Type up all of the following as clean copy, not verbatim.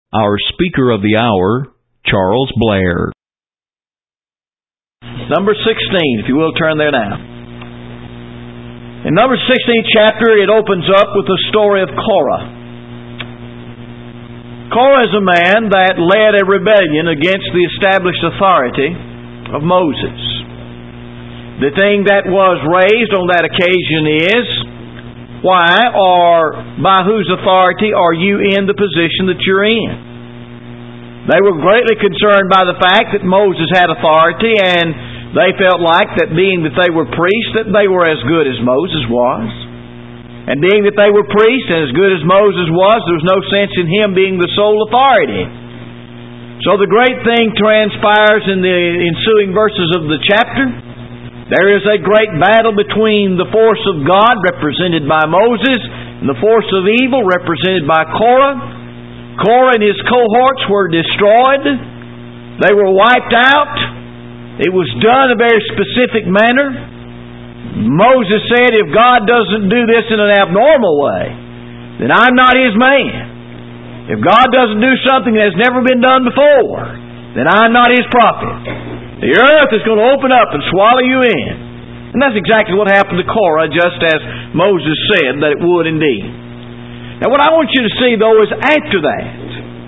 Our speaker of the hour, Charles Blair. Number 16, if you will turn there now. In Numbers 16th chapter, it opens up with the story of Korah. Korah is a man that led a rebellion against the established authority of Moses. The thing that was raised on that occasion is, why or by whose authority are you in the position that you're in? They were greatly concerned by the fact that Moses had authority, and they felt like that being that they were priests, that they were as good as Moses was. And being that they were priests and as good as Moses was, there was no sense in him being the sole authority. So the great thing transpires in the ensuing verses of the chapter. There is a great battle between the force of God, represented by Moses, and the force of evil, represented by Korah. Korah and his cohorts were destroyed. They were wiped out. It was done in a very specific manner. Moses said, if God doesn't do this in an abnormal way, then I'm not His man. If God doesn't do something that has never been done before, then I'm not His prophet. The earth is going to open up and swallow you in. And that's exactly what happened to Korah, just as Moses said that it would indeed. Now what I want you to see, though, is after that,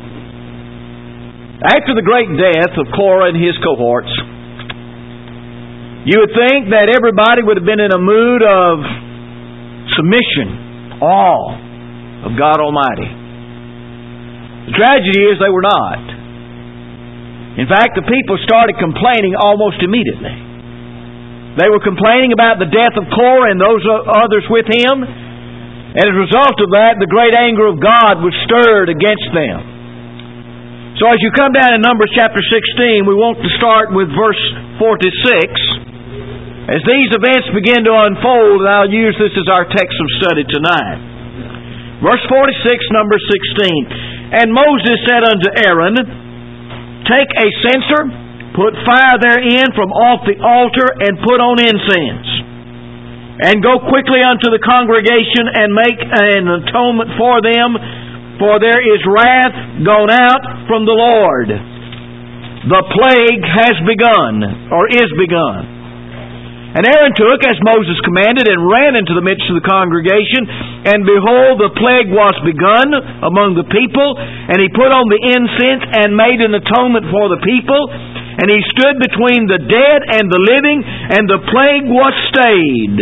after the great death of Korah and his cohorts, you would think that everybody would have been in a mood of submission, awe of God Almighty. The tragedy is they were not. In fact, the people started complaining almost immediately. They were complaining about the death of Korah and those others with him, and as a result of that, the great anger of God was stirred against them. So as you come down in Numbers chapter 16, we want to start with verse 46. As these events begin to unfold, and I'll use this as our text of study tonight. Verse 46, number 16. And Moses said unto Aaron, take a censer, put fire therein from off the altar, and put on incense. And go quickly unto the congregation, and make an atonement for them, for there is wrath gone out from the Lord. The plague has begun, or is begun. And Aaron took, as Moses commanded, and ran into the midst of the congregation. And behold, the plague was begun among the people. And he put on the incense and made an atonement for the people. And he stood between the dead and the living, and the plague was stayed.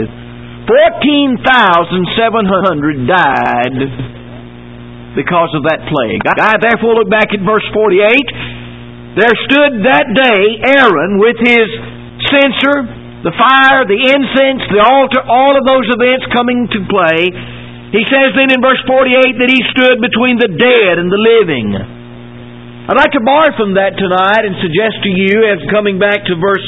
14,700 died because of that plague. I therefore look back at verse 48. There stood that day Aaron with his censer, the fire, the incense, the altar, all of those events coming to play. He says then in verse 48 that he stood between the dead and the living. I'd like to borrow from that tonight and suggest to you, as coming back to verse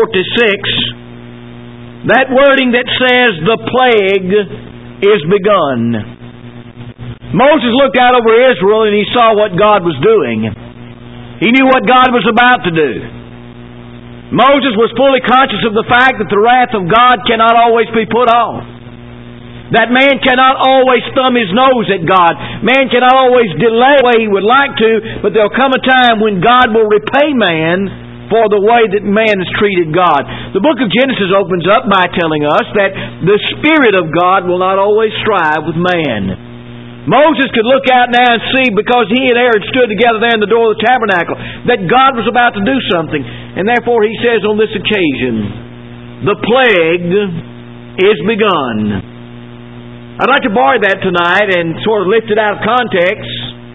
46, that wording that says the plague is begun. Moses looked out over Israel and he saw what God was doing. He knew what God was about to do. Moses was fully conscious of the fact that the wrath of God cannot always be put off. That man cannot always thumb his nose at God. Man cannot always delay the way he would like to, but there'll come a time when God will repay man for the way that man has treated God. The book of Genesis opens up by telling us that the Spirit of God will not always strive with man. Moses could look out now and see, because he and Aaron stood together there in the door of the tabernacle, that God was about to do something. And therefore he says on this occasion, the plague is begun. I'd like to borrow that tonight and sort of lift it out of context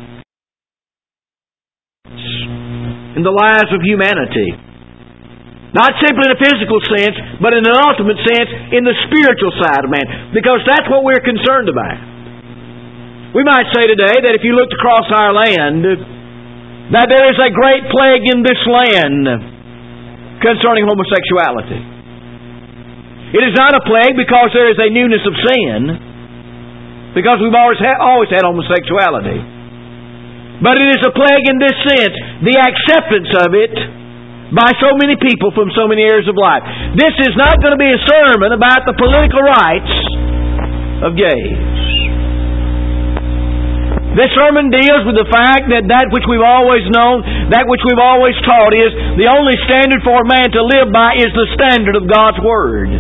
in the lives of humanity. Not simply in a physical sense, but in an ultimate sense in the spiritual side of man. Because that's what we're concerned about. We might say today that if you looked across our land, that there is a great plague in this land concerning homosexuality. It is not a plague because there is a newness of sin, because we've always had homosexuality. But it is a plague in this sense, the acceptance of it by so many people from so many areas of life. This is not going to be a sermon about the political rights of gays. This sermon deals with the fact that which we've always known, that which we've always taught is the only standard for a man to live by is the standard of God's Word.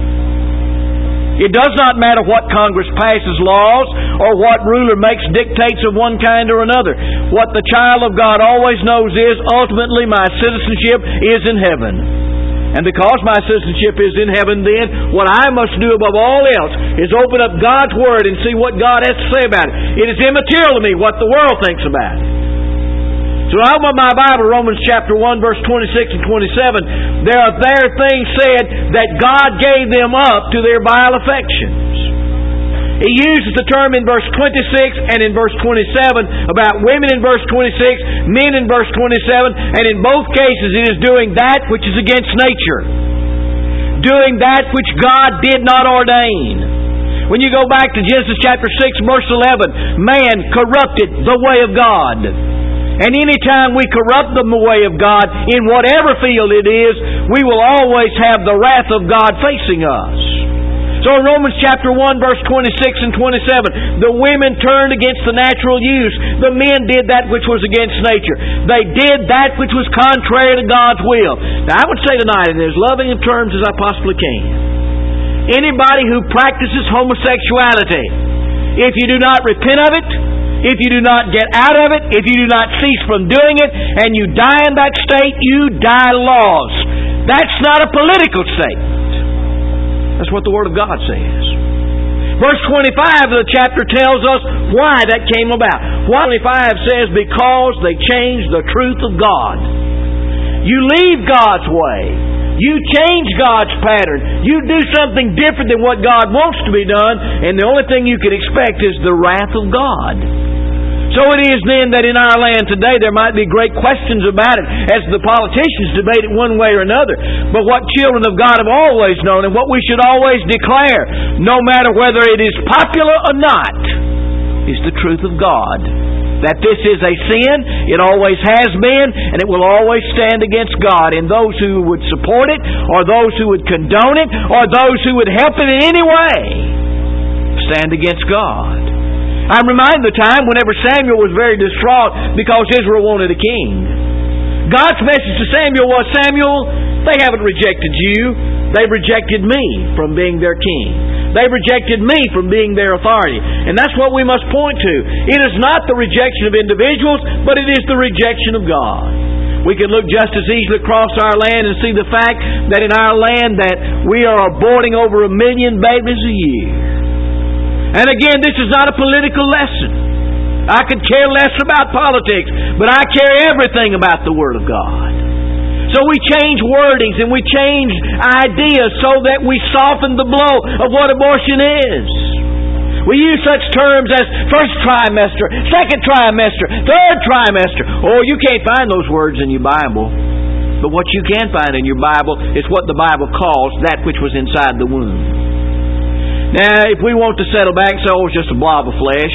It does not matter what Congress passes laws or what ruler makes dictates of one kind or another. What the child of God always knows is, ultimately, my citizenship is in heaven. And because my citizenship is in heaven, then what I must do above all else is open up God's Word and see what God has to say about it. It is immaterial to me what the world thinks about it. So I open my Bible, Romans chapter 1, verse 26 and 27. There are things said that God gave them up to their vile affections. He uses the term in verse 26 and in verse 27 about women in verse 26, men in verse 27, and in both cases it is doing that which is against nature. Doing that which God did not ordain. When you go back to Genesis chapter 6, verse 11, man corrupted the way of God. And any time we corrupt the way of God, in whatever field it is, we will always have the wrath of God facing us. So in Romans chapter 1, verse 26 and 27, the women turned against the natural use. The men did that which was against nature. They did that which was contrary to God's will. Now I would say tonight, in as loving of terms as I possibly can, anybody who practices homosexuality, if you do not repent of it, if you do not get out of it, if you do not cease from doing it, and you die in that state, you die lost. That's not a political statement. That's what the Word of God says. Verse 25 of the chapter tells us why that came about. 25 says, because they changed the truth of God. You leave God's way. You change God's pattern. You do something different than what God wants to be done, and the only thing you can expect is the wrath of God. So it is then that in our land today there might be great questions about it as the politicians debate it one way or another. But what children of God have always known and what we should always declare, no matter whether it is popular or not, is the truth of God. That this is a sin, it always has been, and it will always stand against God. And those who would support it, or those who would condone it, or those who would help it in any way, stand against God. I'm reminded of the time whenever Samuel was very distraught because Israel wanted a king. God's message to Samuel was, Samuel, they haven't rejected you. They've rejected me from being their king. They've rejected me from being their authority. And that's what we must point to. It is not the rejection of individuals, but it is the rejection of God. We can look just as easily across our land and see the fact that in our land that we are aborting over 1 million babies a year. And again, this is not a political lesson. I could care less about politics, but I care everything about the Word of God. So we change wordings and we change ideas so that we soften the blow of what abortion is. We use such terms as first trimester, second trimester, third trimester. Oh, you can't find those words in your Bible. But what you can find in your Bible is what the Bible calls that which was inside the womb. Now, if we want to settle back, so it's just a blob of flesh,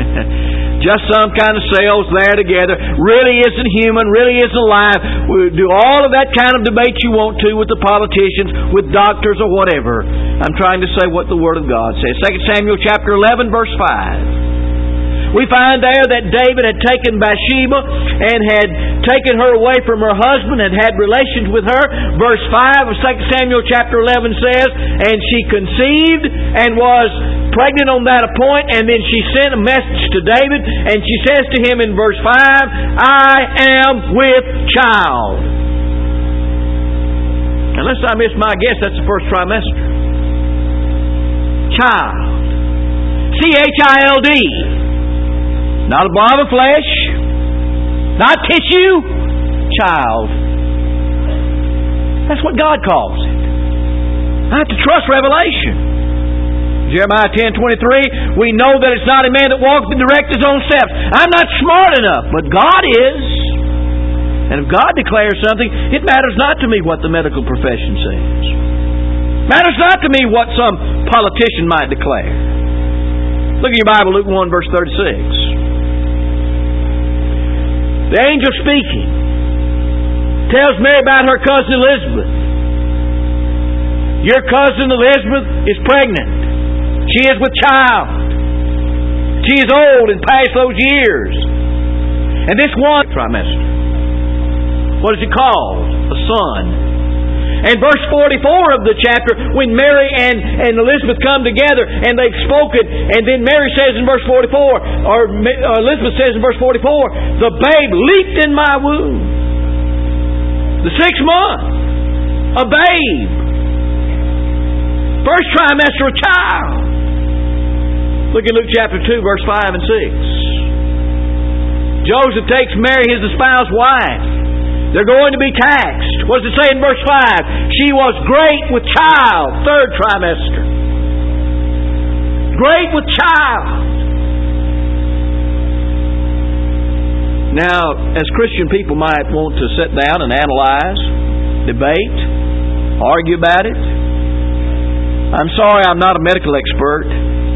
just some kind of cells there together, really isn't human, really isn't alive. We do all of that kind of debate you want to with the politicians, with doctors or whatever. I'm trying to say what the Word of God says. 2 Samuel chapter 11, verse 5. We find there that David had taken Bathsheba and had taken her away from her husband and had relations with her. Verse 5 of 2 Samuel chapter 11 says, and she conceived and was pregnant on that point, and then she sent a message to David, and she says to him in verse 5, I am with child. Unless I miss my guess, that's the first trimester. Child. C-H-I-L-D. Not a blob of flesh, not tissue, child. That's what God calls it. I have to trust revelation. Jeremiah 10:23, we know that it's not a man that walks to direct his own steps. I'm not smart enough, but God is. And if God declares something, it matters not to me what the medical profession says. It matters not to me what some politician might declare. Look at your Bible, Luke 1, verse 36. The angel speaking tells Mary about her cousin Elizabeth. Your cousin Elizabeth is pregnant. She is with child. She is old and past those years. And this one trimester, what is it called? A son. And verse 44 of the chapter, when Mary and Elizabeth come together and they've spoken, and then Mary says in verse 44, or Elizabeth says in verse 44, the babe leaped in my womb. The 6th month, a babe. First trimester, a child. Look at Luke chapter 2, verse 5 and 6. Joseph takes Mary, his espoused wife. They're going to be taxed. What does it say in verse 5? She was great with child. 3rd trimester. Great with child. Now, as Christian people might want to sit down and analyze, debate, argue about it. I'm sorry, I'm not a medical expert.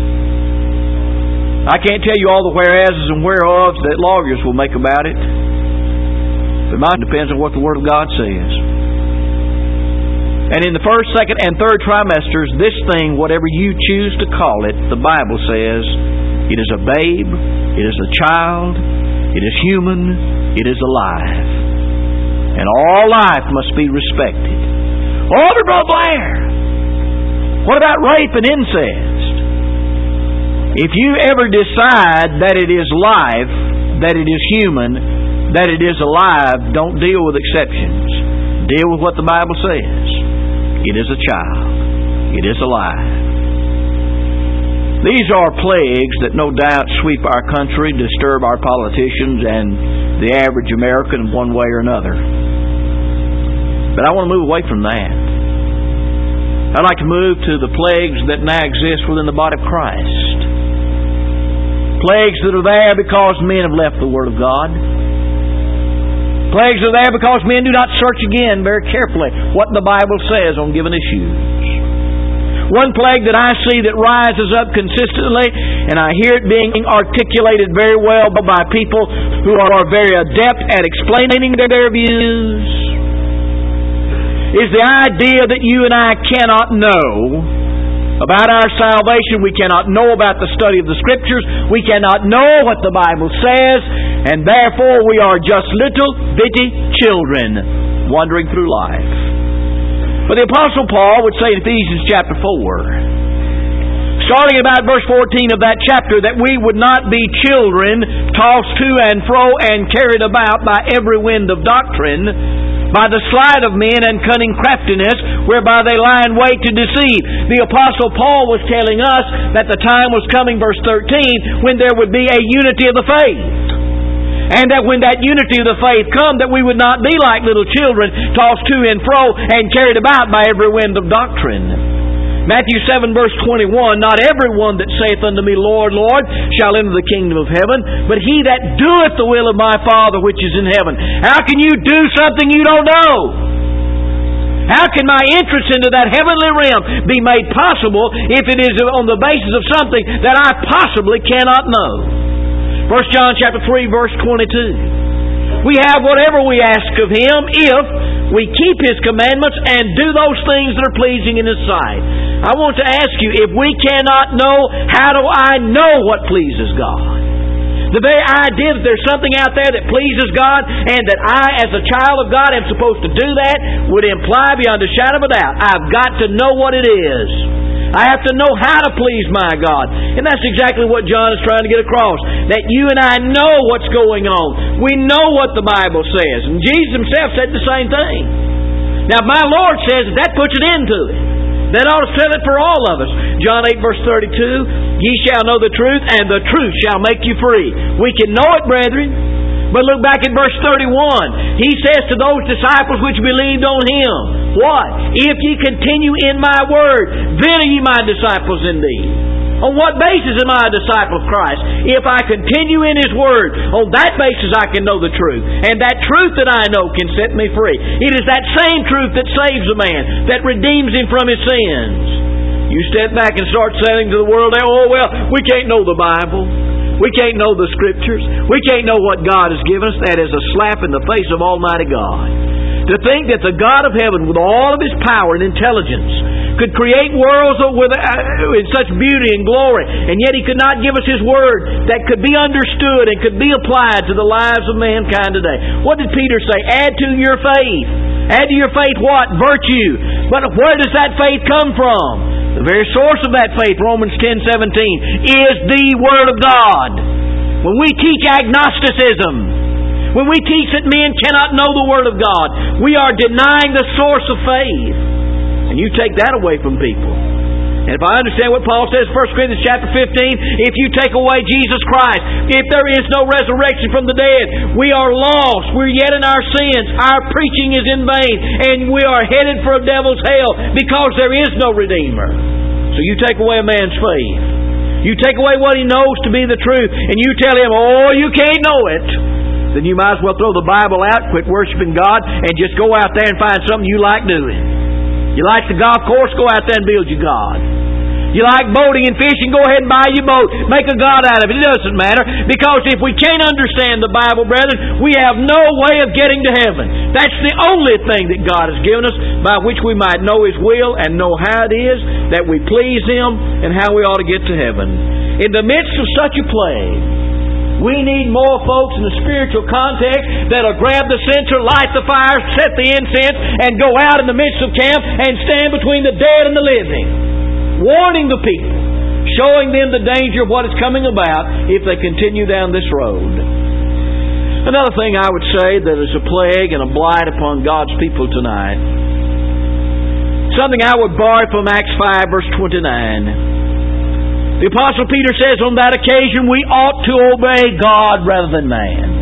I can't tell you all the whereases and whereofs that lawyers will make about it. But mine depends on what the Word of God says. And in the 1st, 2nd, and 3rd trimesters, this thing, whatever you choose to call it, the Bible says, it is a babe, it is a child, it is human, it is alive. And all life must be respected. Oh, but Brother Blair, what about rape and incest? If you ever decide that it is life, that it is human, that it is alive, don't deal with exceptions. Deal with what the Bible says. It is a child. It is alive. These are plagues that no doubt sweep our country, disturb our politicians and the average American in one way or another. But I want to move away from that. I'd like to move to the plagues that now exist within the body of Christ. Plagues that are there because men have left the Word of God. Plagues are there because men do not search again very carefully what the Bible says on given issues. One plague that I see that rises up consistently, and I hear it being articulated very well by people who are very adept at explaining their views, is the idea that you and I cannot know about our salvation. We cannot know about the study of the Scriptures. We cannot know what the Bible says. And therefore we are just little bitty children wandering through life. But the Apostle Paul would say in Ephesians chapter 4, starting about verse 14 of that chapter, that we would not be children tossed to and fro and carried about by every wind of doctrine, by the sleight of men and cunning craftiness, whereby they lie in wait to deceive. The Apostle Paul was telling us that the time was coming, verse 13, when there would be a unity of the faith. And that when that unity of the faith come, that we would not be like little children, tossed to and fro and carried about by every wind of doctrine. Matthew 7 verse 21, not every one that saith unto me, Lord, Lord, shall enter the kingdom of heaven, but he that doeth the will of my Father which is in heaven. How can you do something you don't know? How can my entrance into that heavenly realm be made possible if it is on the basis of something that I possibly cannot know? 1 John chapter 3 verse 22. We have whatever we ask of Him if we keep His commandments and do those things that are pleasing in His sight. I want to ask you, if we cannot know, how do I know what pleases God? The very idea that there's something out there that pleases God and that I, as a child of God, am supposed to do that would imply beyond a shadow of a doubt, I've got to know what it is. I have to know how to please my God. And that's exactly what John is trying to get across. That you and I know what's going on. We know what the Bible says. And Jesus Himself said the same thing. Now, my Lord says that puts it into it. That ought to set it for all of us. John 8 verse 32, ye shall know the truth, and the truth shall make you free. We can know it, brethren. But look back at verse 31. He says to those disciples which believed on Him, what? If ye continue in my word, then are ye my disciples indeed. On what basis am I a disciple of Christ? If I continue in His Word, on that basis I can know the truth. And that truth that I know can set me free. It is that same truth that saves a man, that redeems him from his sins. You step back and start saying to the world, oh, well, we can't know the Bible. We can't know the Scriptures. We can't know what God has given us. That is a slap in the face of Almighty God. To think that the God of heaven, with all of His power and intelligence, could create worlds in such beauty and glory, and yet He could not give us His Word that could be understood and could be applied to the lives of mankind today. What did Peter say? Add to your faith. Add to your faith what? Virtue. But where does that faith come from? The very source of that faith, Romans 10:17, is the Word of God. When we teach agnosticism, when we teach that men cannot know the Word of God, we are denying the source of faith. And you take that away from people. And if I understand what Paul says in 1 Corinthians chapter 15, if you take away Jesus Christ, if there is no resurrection from the dead, we are lost. We're yet in our sins. Our preaching is in vain. And we are headed for a devil's hell because there is no Redeemer. So you take away a man's faith. You take away what he knows to be the truth, and you tell him, oh, you can't know it. Then you might as well throw the Bible out, quit worshiping God, and just go out there and find something you like doing. You like the golf course, go out there and build your God. You like boating and fishing, go ahead and buy your boat. Make a God out of it. It doesn't matter. Because if we can't understand the Bible, brethren, we have no way of getting to heaven. That's the only thing that God has given us by which we might know His will and know how it is that we please Him and how we ought to get to heaven. In the midst of such a plague, we need more folks in the spiritual context that'll grab the censer, light the fire, set the incense, and go out in the midst of camp and stand between the dead and the living, warning the people, showing them the danger of what is coming about if they continue down this road. Another thing I would say that is a plague and a blight upon God's people tonight, something I would borrow from Acts 5 verse 29. The Apostle Peter says on that occasion we ought to obey God rather than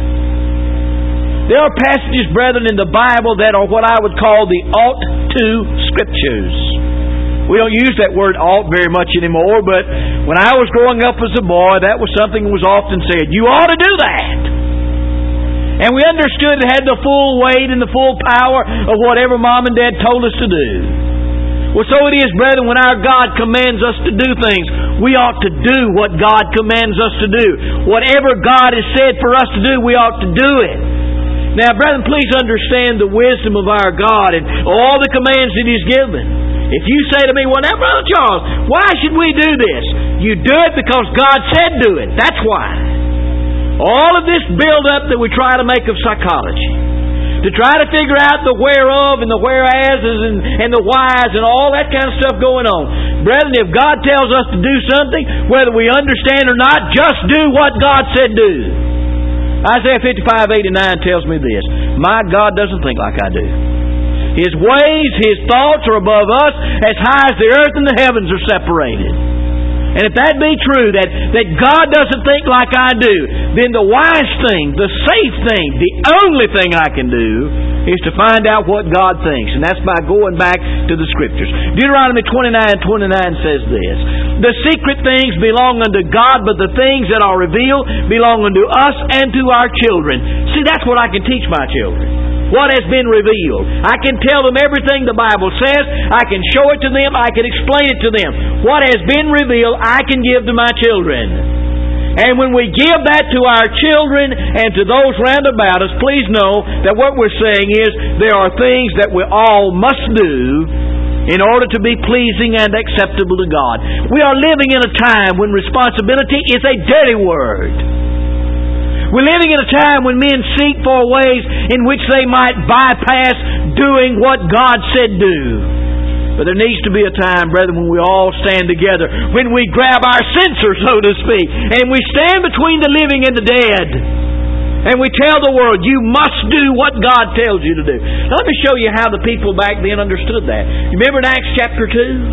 man. There are passages, brethren, in the Bible that are what I would call the ought to scriptures. We don't use that word ought very much anymore, but when I was growing up as a boy, that was something that was often said. You ought to do that. And we understood it had the full weight and the full power of whatever Mom and Dad told us to do. Well, so it is, brethren, when our God commands us to do things, we ought to do what God commands us to do. Whatever God has said for us to do, we ought to do it. Now, brethren, please understand the wisdom of our God and all the commands that He's given. If you say to me, well, now, Brother Charles, why should we do this? You do it because God said do it. That's why. All of this build-up that we try to make of psychology, to try to figure out the whereof and the whereases and the whys and all that kind of stuff going on. Brethren, if God tells us to do something, whether we understand or not, just do what God said do. Isaiah 55:89 tells me this. My God doesn't think like I do. His ways, His thoughts are above us, as high as the earth and the heavens are separated. And if that be true, that God doesn't think like I do, then the wise thing, the safe thing, the only thing I can do is to find out what God thinks. And that's by going back to the Scriptures. Deuteronomy 29:29 says this. The secret things belong unto God, but the things that are revealed belong unto us and to our children. See, that's what I can teach my children. What has been revealed. I can tell them everything the Bible says. I can show it to them. I can explain it to them. What has been revealed, I can give to my children. And when we give that to our children and to those round about us, please know that what we're saying is there are things that we all must do in order to be pleasing and acceptable to God. We are living in a time when responsibility is a dirty word. We're living in a time when men seek for ways in which they might bypass doing what God said do. But there needs to be a time, brethren, when we all stand together, when we grab our censer, so to speak, and we stand between the living and the dead. And we tell the world, you must do what God tells you to do. Now, let me show you how the people back then understood that. You remember in Acts chapter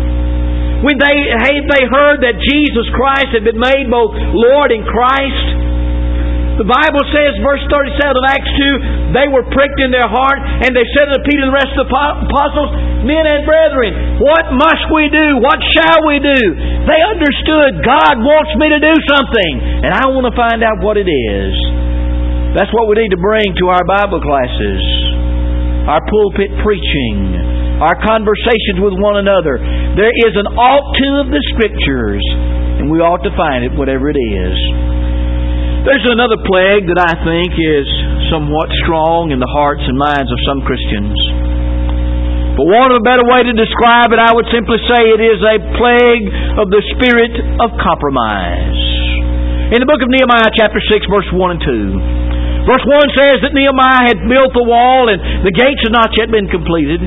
2? When they heard that Jesus Christ had been made both Lord and Christ, the Bible says, verse 37 of Acts 2, they were pricked in their heart, and they said to Peter and the rest of the apostles, men and brethren, what must we do? What shall we do? They understood God wants me to do something, and I want to find out what it is. That's what we need to bring to our Bible classes, our pulpit preaching, our conversations with one another. There is an ought to of the Scriptures, and we ought to find it, whatever it is. There's another plague that I think is somewhat strong in the hearts and minds of some Christians. For want of a better way to describe it, I would simply say it is a plague of the spirit of compromise. In the book of Nehemiah, chapter 6, verse 1 and 2. Verse 1 says that Nehemiah had built the wall and the gates had not yet been completed.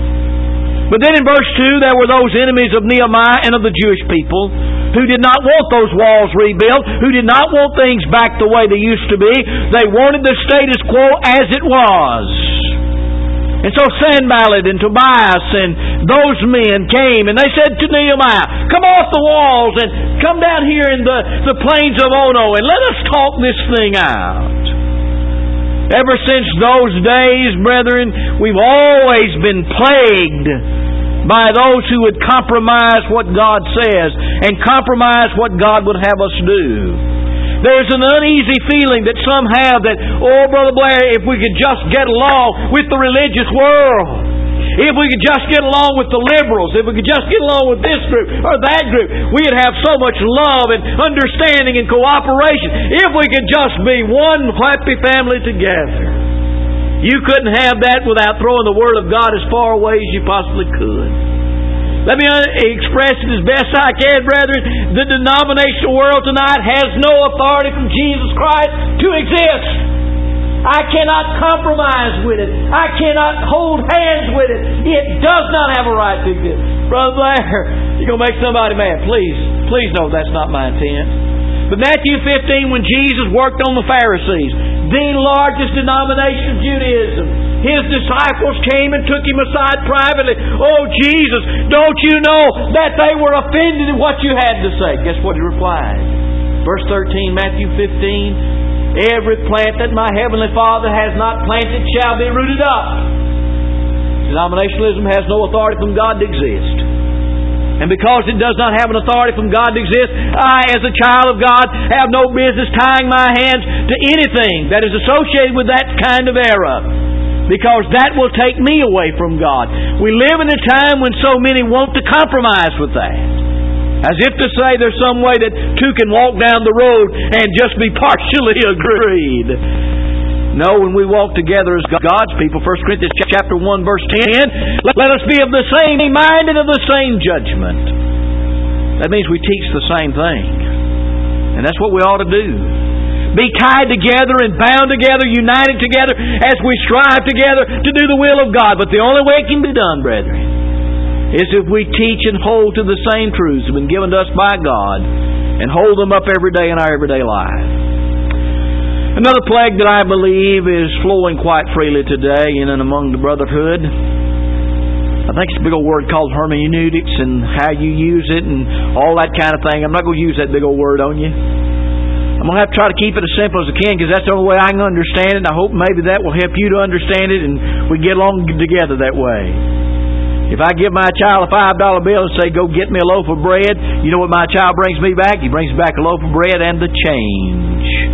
But then in verse 2, there were those enemies of Nehemiah and of the Jewish people who did not want those walls rebuilt, who did not want things back the way they used to be. They wanted the status quo as it was. And so Sanballat and Tobias and those men came and they said to Nehemiah, come off the walls and come down here in the plains of Ono and let us talk this thing out. Ever since those days, brethren, we've always been plagued by those who would compromise what God says and compromise what God would have us do. There's an uneasy feeling that some have that, oh, Brother Blair, if we could just get along with the religious world, if we could just get along with the liberals, if we could just get along with this group or that group, we'd have so much love and understanding and cooperation. If we could just be one happy family together. You couldn't have that without throwing the Word of God as far away as you possibly could. Let me express it as best I can, brethren. The denominational world tonight has no authority from Jesus Christ to exist. I cannot compromise with it. I cannot hold hands with it. It does not have a right to exist. Brother Blair, you're going to make somebody mad. Please know that's not my intent. But Matthew 15, when Jesus worked on the Pharisees, the largest denomination of Judaism, His disciples came and took Him aside privately. Oh, Jesus, don't you know that they were offended at what you had to say? Guess what He replied? Verse 13, Matthew 15, every plant that my Heavenly Father has not planted shall be rooted up. Denominationalism has no authority from God to exist. And because it does not have an authority from God to exist, I, as a child of God, have no business tying my hands to anything that is associated with that kind of error. Because that will take me away from God. We live in a time when so many want to compromise with that. As if to say there's some way that two can walk down the road and just be partially agreed. No, when we walk together as God's people, 1 Corinthians chapter 1, verse 10, let us be of the same mind and of the same judgment. That means we teach the same thing. And that's what we ought to do. Be tied together and bound together, united together, as we strive together to do the will of God. But the only way it can be done, brethren, is if we teach and hold to the same truths that have been given to us by God and hold them up every day in our everyday life. Another plague that I believe is flowing quite freely today in and among the brotherhood. I think it's a big old word called hermeneutics and how you use it and all that kind of thing. I'm not going to use that big old word on you. I'm going to have to try to keep it as simple as I can because that's the only way I can understand it. And I hope maybe that will help you to understand it and we get along together that way. If I give my child a $5 bill and say, go get me a loaf of bread, you know what my child brings me back? He brings back a loaf of bread and the change.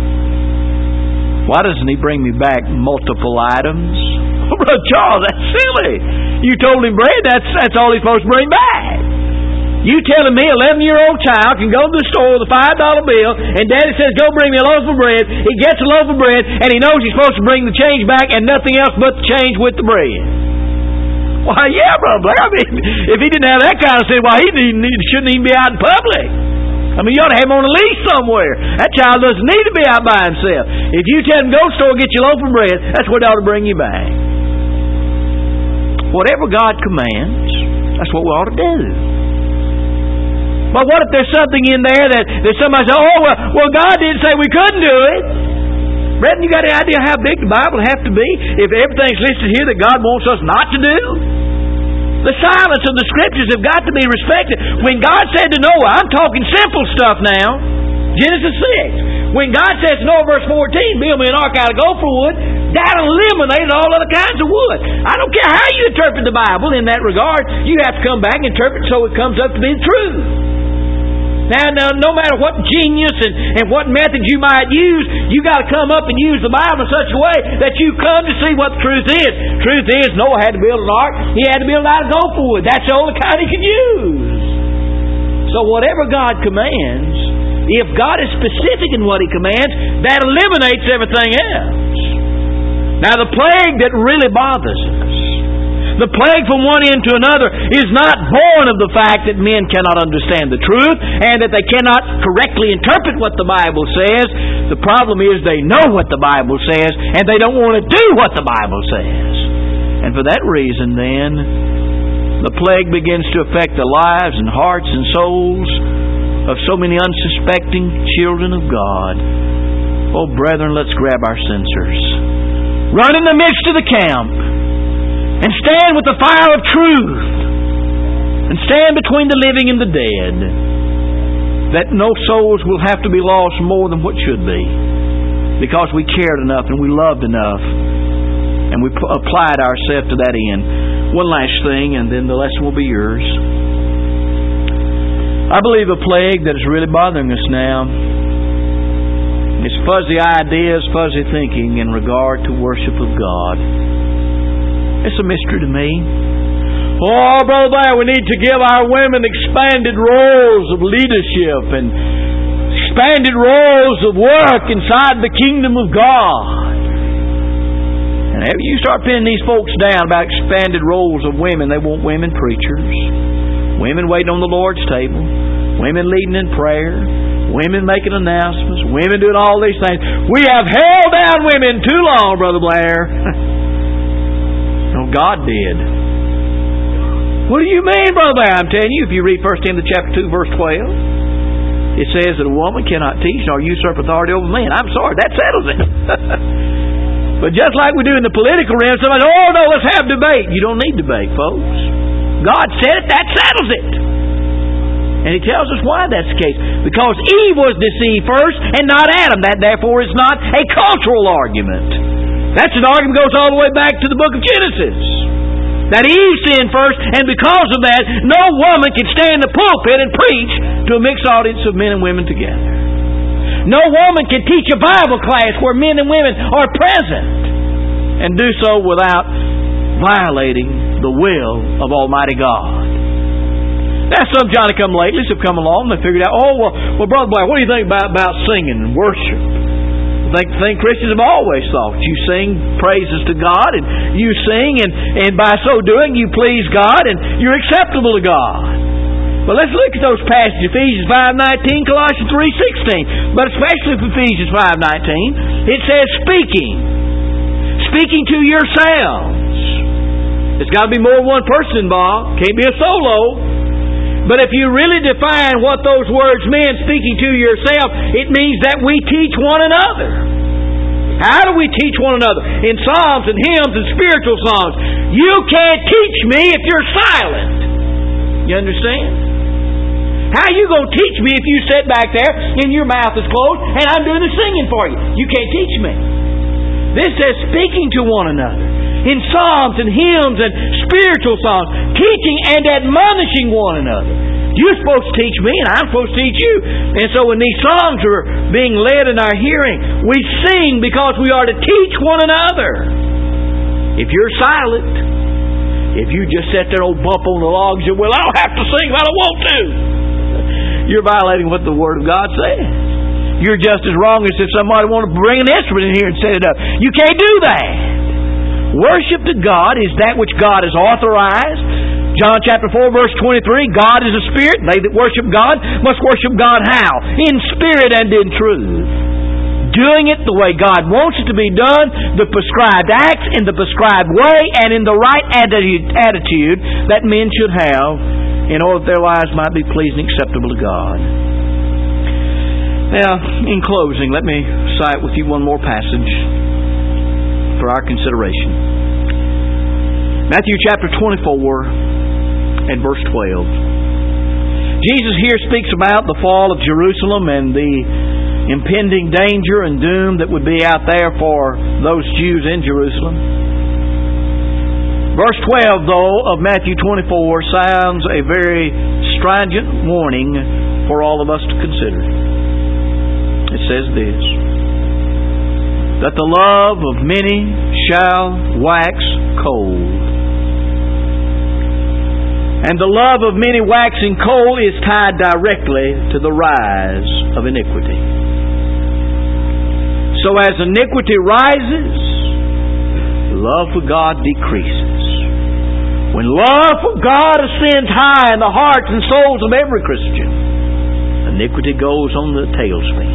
Why doesn't he bring me back multiple items? Oh, Brother Charles, that's silly. You told him bread, that's all he's supposed to bring back. You telling me 11-year-old child can go to the store with a $5 bill and Daddy says, go bring me a loaf of bread. He gets a loaf of bread and he knows he's supposed to bring the change back and nothing else but the change with the bread. Why, yeah, Brother Blair. I mean, if he didn't have that kind of sense, why, he shouldn't even be out in public. I mean, you ought to have him on a leash somewhere. That child doesn't need to be out by himself. If you tell him, go to the store, get your loaf of bread, that's what ought to bring you back. Whatever God commands, that's what we ought to do. But what if there's something in there that somebody says, oh, well, God didn't say we couldn't do it. Brethren, you got any idea how big the Bible has to be if everything's listed here that God wants us not to do? The silence of the Scriptures have got to be respected. When God said to Noah, I'm talking simple stuff now, Genesis 6. When God says to Noah, verse 14, build me an ark out of gopher wood, that eliminated all other kinds of wood. I don't care how you interpret the Bible in that regard. You have to come back and interpret so it comes up to be the truth. Now, no matter what genius and what method you might use, you got to come up and use the Bible in such a way that you come to see what the truth is. Truth is, Noah had to build an ark. He had to build it out of gopher wood. That's the only kind he could use. So whatever God commands, if God is specific in what He commands, that eliminates everything else. Now, the plague that really bothers us, The plague from one end to another is not born of the fact that men cannot understand the truth and that they cannot correctly interpret what the Bible says. The problem is they know what the Bible says and they don't want to do what the Bible says. And for that reason, then, the plague begins to affect the lives and hearts and souls of so many unsuspecting children of God. Oh, brethren, let's grab our censers. Run in the midst of the camp and stand with the fire of truth and stand between the living and the dead, that no souls will have to be lost more than what should be, because we cared enough and we loved enough and we applied ourselves to that end. One last thing, and then the lesson will be yours. I believe a plague that is really bothering us now is fuzzy ideas, fuzzy thinking in regard to worship of God. It's a mystery to me. Oh, Brother Blair, we need to give our women expanded roles of leadership and expanded roles of work inside the kingdom of God. And if you start pinning these folks down about expanded roles of women, they want women preachers, women waiting on the Lord's table, women leading in prayer, women making announcements, women doing all these things. We have held down women too long, Brother Blair. No, God did. What do you mean, Brother Blair? I'm telling you, if you read 1 Timothy chapter 2, verse 12, it says that a woman cannot teach nor usurp authority over men. I'm sorry, that settles it. But just like we do in the political realm, somebody says, oh no, let's have debate. You don't need debate, folks. God said it, that settles it. And He tells us why that's the case. Because Eve was deceived first and not Adam. That therefore is not a cultural argument. That's an argument that goes all the way back to the book of Genesis. That Eve sinned first, and because of that, no woman can stand in the pulpit and preach to a mixed audience of men and women together. No woman can teach a Bible class where men and women are present and do so without violating the will of Almighty God. Now, some Johnny-come-latelys have come along and they figured out, well, Brother Blair, what do you think about singing and worship? I think Christians have always thought. You sing praises to God, and you sing, and by so doing, you please God, and you're acceptable to God. But let's look at those passages, Ephesians 5:19, Colossians 3:16. But especially Ephesians 5:19, it says speaking to yourselves. There's got to be more than one person involved. Can't be a solo. But if you really define what those words mean, speaking to yourself, it means that we teach one another. How do we teach one another? In psalms and hymns and spiritual songs. You can't teach me if you're silent. You understand? How are you going to teach me if you sit back there and your mouth is closed and I'm doing the singing for you? You can't teach me. This says speaking to one another. In psalms and hymns and spiritual songs, teaching and admonishing one another. You're supposed to teach me and I'm supposed to teach you. And so when these songs are being led in our hearing, we sing because we are to teach one another. If you're silent, if you just sit there and bump on the logs, you well, I don't have to sing if I don't want to. You're violating what the Word of God says. You're just as wrong as if somebody wanted to bring an instrument in here and set it up. You can't do that. Worship to God is that which God has authorized. John chapter 4 verse 23, God is a spirit. They that worship God must worship God how? In spirit and in truth. Doing it the way God wants it to be done, the prescribed acts in the prescribed way and in the right attitude that men should have in order that their lives might be pleasing and acceptable to God. Now, in closing, let me cite with you one more passage for our consideration. Matthew chapter 24 and verse 12. Jesus here speaks about the fall of Jerusalem and the impending danger and doom that would be out there for those Jews in Jerusalem. Verse 12, though, of Matthew 24 sounds a very stringent warning for all of us to consider. It says this: that the love of many shall wax cold. And the love of many waxing cold is tied directly to the rise of iniquity. So as iniquity rises, love for God decreases. When love for God ascends high in the hearts and souls of every Christian, iniquity goes on the tailspin.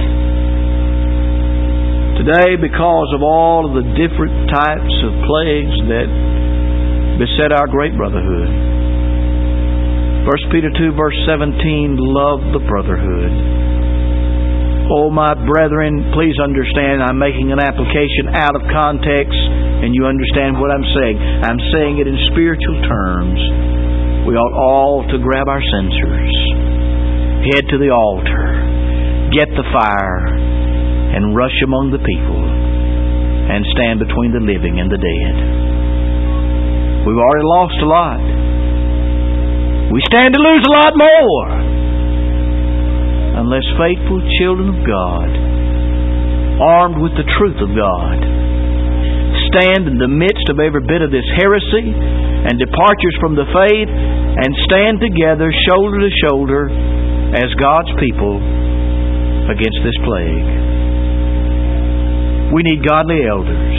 Today, because of all of the different types of plagues that beset our great brotherhood, 1 Peter 2 verse 17, love the brotherhood. Oh, my brethren, please understand I'm making an application out of context, and you understand what I'm saying. I'm saying it in spiritual terms. We ought all to grab our censers, head to the altar, get the fire, and rush among the people and stand between the living and the dead. We've already lost a lot. We stand to lose a lot more unless faithful children of God, armed with the truth of God, stand in the midst of every bit of this heresy and departures from the faith and stand together shoulder to shoulder as God's people against this plague. We need godly elders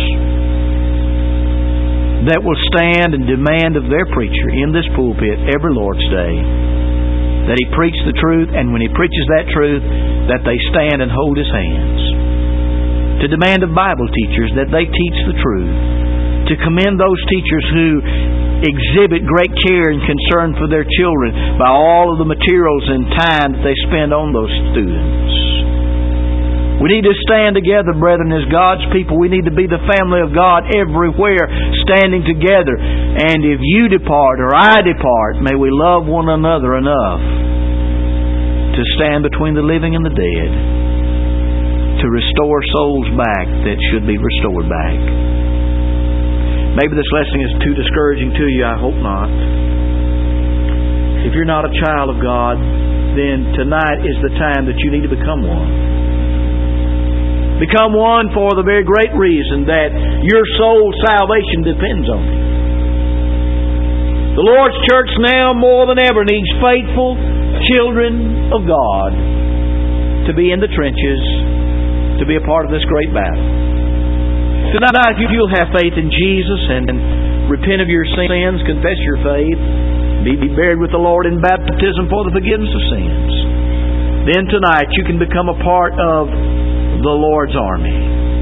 that will stand and demand of their preacher in this pulpit every Lord's Day that he preach the truth, and when he preaches that truth, that they stand and hold his hands. To demand of Bible teachers that they teach the truth. To commend those teachers who exhibit great care and concern for their children by all of the materials and time that they spend on those students. We need to stand together, brethren, as God's people. We need to be the family of God everywhere, standing together. And if you depart or I depart, may we love one another enough to stand between the living and the dead, to restore souls back that should be restored back. Maybe this lesson is too discouraging to you. I hope not. If you're not a child of God, then tonight is the time that you need to become one. Become one for the very great reason that your soul's salvation depends on it. The Lord's church now more than ever needs faithful children of God to be in the trenches, to be a part of this great battle. Tonight, if you'll have faith in Jesus and repent of your sins, confess your faith, be buried with the Lord in baptism for the forgiveness of sins, then tonight you can become a part of the Lord's army.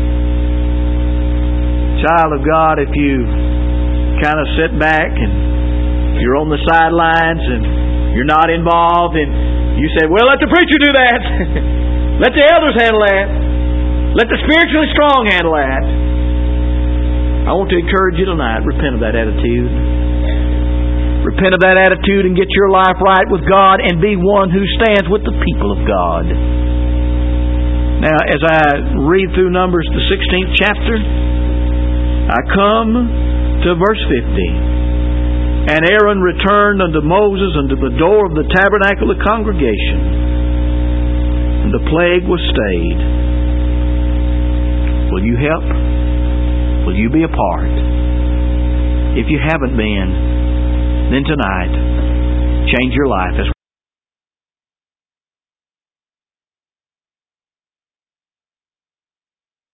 Child of God, if you kind of sit back and you're on the sidelines and you're not involved and you say, well, let the preacher do that. Let the elders handle that. Let the spiritually strong handle that. I want to encourage you tonight, repent of that attitude. Repent of that attitude and get your life right with God and be one who stands with the people of God. Now, as I read through Numbers, the 16th chapter, I come to verse 50. And Aaron returned unto Moses unto the door of the tabernacle of the congregation, and the plague was stayed. Will you help? Will you be a part? If you haven't been, then tonight, change your life as